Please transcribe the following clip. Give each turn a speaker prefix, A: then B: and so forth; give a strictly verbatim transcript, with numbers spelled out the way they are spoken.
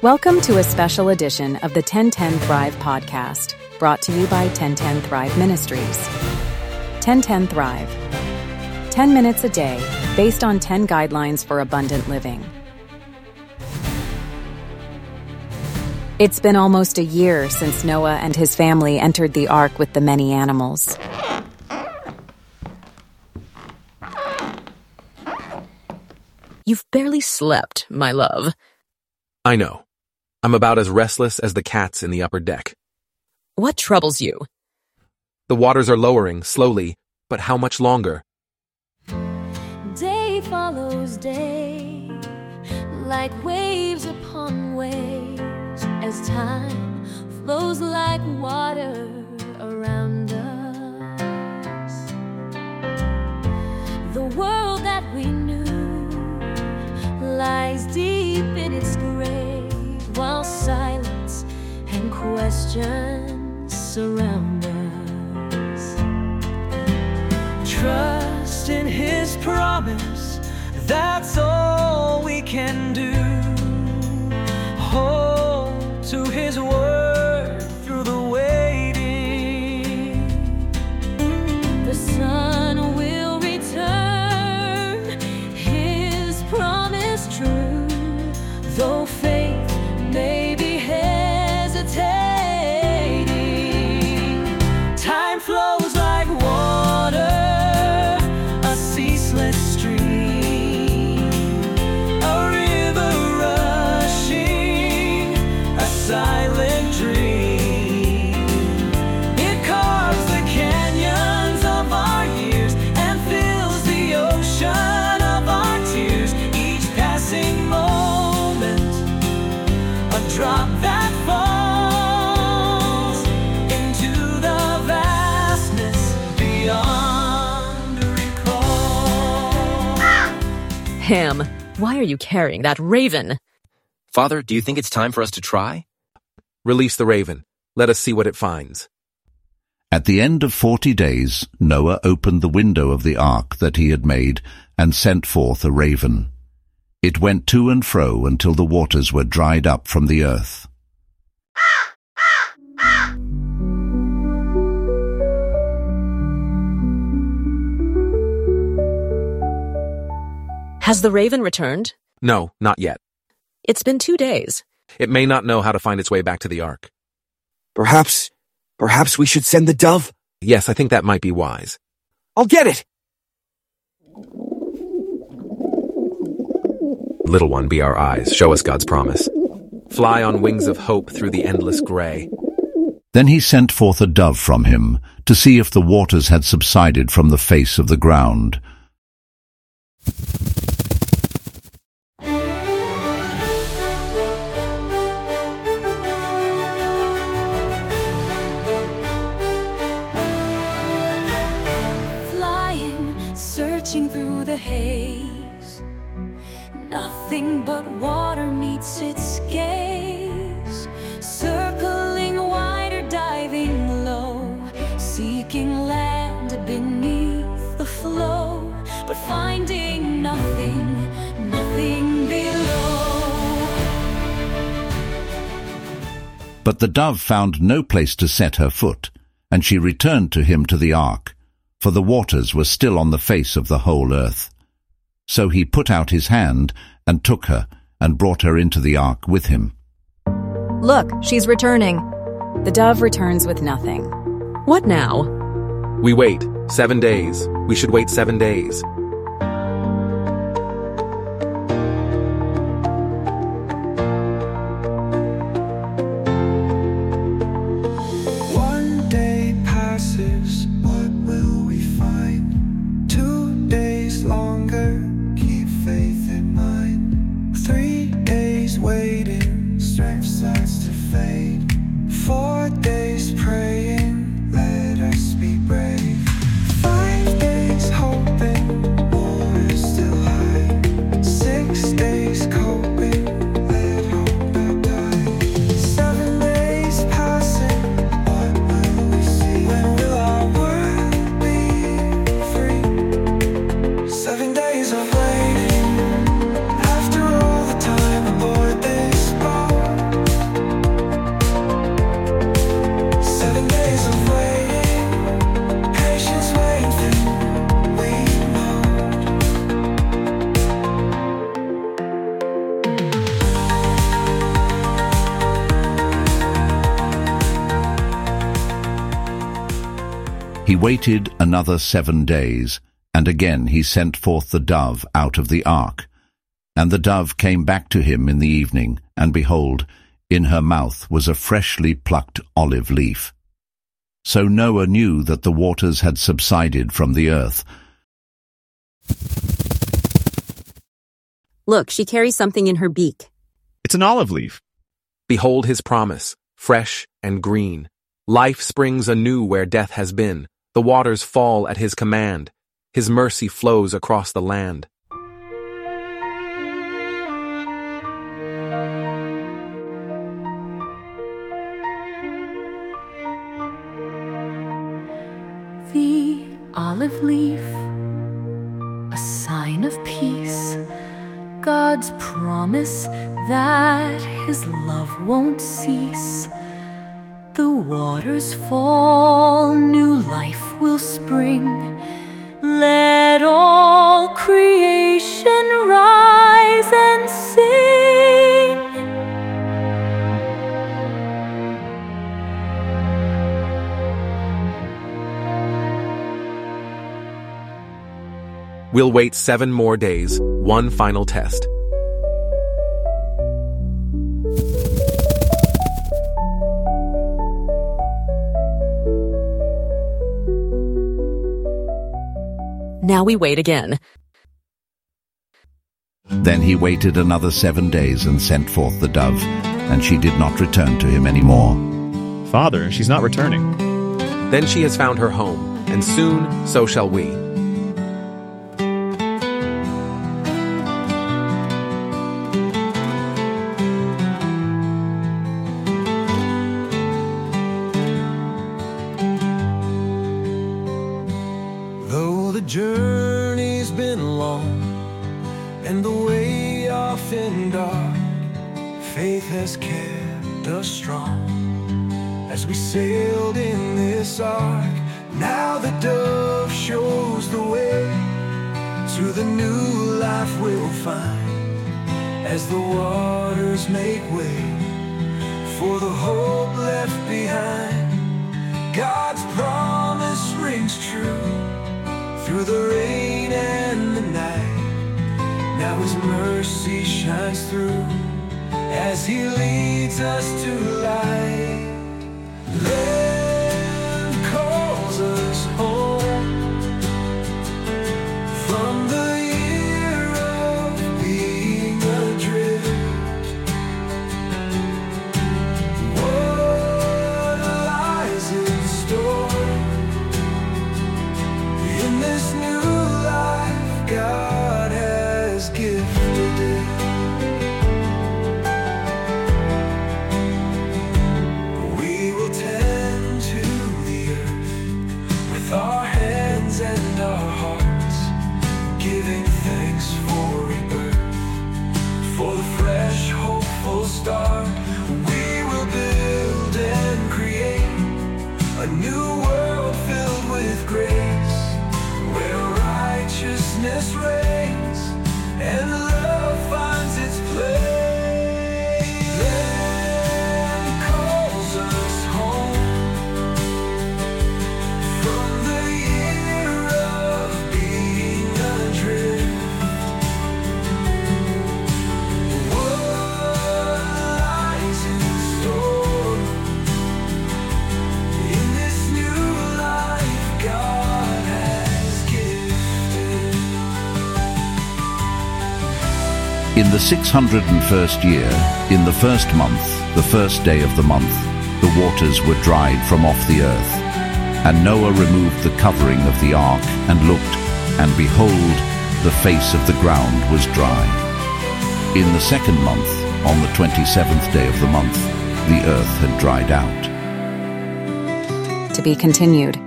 A: Welcome to a special edition of the ten ten Thrive podcast, brought to you by ten ten Thrive Ministries. ten ten Thrive. ten minutes a day, based on ten guidelines for abundant living. It's been almost a year since Noah and his family entered the ark with the many animals.
B: You've barely slept, my love.
C: I know. I'm about as restless as the cats in the upper deck.
B: What troubles you?
C: The waters are lowering, slowly, but how much longer?
D: Day follows day, like waves upon waves, as time flows like water around us. The world that we knew lies deep in its grave, while silence and questions surround us.
E: Trust in His promise, that's all we can do. Hold to His word through the waiting.
D: The sun will return, His promise true, though faith may be hesitating. Time flows like water, a ceaseless stream, a river rushing, a silent dream. It carves the canyons of our years and fills the ocean of our tears. Each passing moment, a drop that falls into the vastness beyond recall.
B: Ham, why are you carrying that raven?
F: Father, do you think it's time for us to try?
C: Release the raven. Let us see what it finds.
G: At the end of forty days, Noah opened the window of the ark that he had made and sent forth a raven. It went to and fro until the waters were dried up from the earth.
B: Has the raven returned?
C: No, not yet.
B: It's been two days.
C: It may not know how to find its way back to the ark.
H: Perhaps, perhaps we should send the dove?
C: Yes, I think that might be wise.
H: I'll get it!
C: Little one, be our eyes. Show us God's promise. Fly on wings of hope through the endless gray.
G: Then he sent forth a dove from him to see if the waters had subsided from the face of the ground.
D: Flying, searching through the haze. Nothing but water meets its gaze. Circling wide or diving low, seeking land beneath the flow, but finding nothing, nothing below.
G: But the dove found no place to set her foot, and she returned to him to the ark, for the waters were still on the face of the whole earth. So he put out his hand and took her and brought her into the ark with him.
A: Look, she's returning. The dove returns with nothing.
B: What now?
C: We wait. Seven days. We should wait seven days.
E: One day passes, what will we find? Two days longer, keep faith in mind. Three days waiting, strength starts to fade. Four days praying, let us be brave. Five days hoping, more is still high. Six days coping, let hope not die. Seven days passing, what will we see? When will our world
G: He waited another seven days, and again he sent forth the dove out of the ark. And the dove came back to him in the evening, and behold, in her mouth was a freshly plucked olive leaf. So Noah knew that the waters had subsided from the earth.
B: Look, she carries something in her beak.
I: It's an olive leaf.
C: Behold his promise, fresh and green. Life springs anew where death has been. The waters fall at his command. His mercy flows across the land.
J: The olive leaf, a sign of peace, God's promise that his love won't cease. The waters fall, new life will spring. Let all creation rise and sing.
C: We'll wait seven more days, one final test.
B: Now we wait again.
G: Then he waited another seven days and sent forth the dove, and she did not return to him any more.
I: Father, she's not returning.
C: Then she has found her home, and soon so shall we.
D: Though the journey's been long and the way often dark, faith has kept us strong as we sailed in this ark. Now the dove shows the way to the new life we'll find as the waters make way for the hope left behind. God's promise rings true through the rain and the night. Now his mercy shines through as he leads us to light. Land calls us home from the year of being adrift. What lies in store in this new life God has gifted? We will tend to the earth with our hands and our hearts, giving thanks for rebirth, for the fresh, hopeful start. We will build and create a new world filled with grace, where righteousness reigns and love finds its place. Land calls us home from the year of being adrift. What lies in store in this new life God has gifted?
G: In the six hundred and first year, in the first month, the first day of the month, the waters were dried from off the earth. And Noah removed the covering of the ark, and looked, and behold, the face of the ground was dry. In the second month, on the twenty-seventh day of the month, the earth had dried out.
A: To be continued.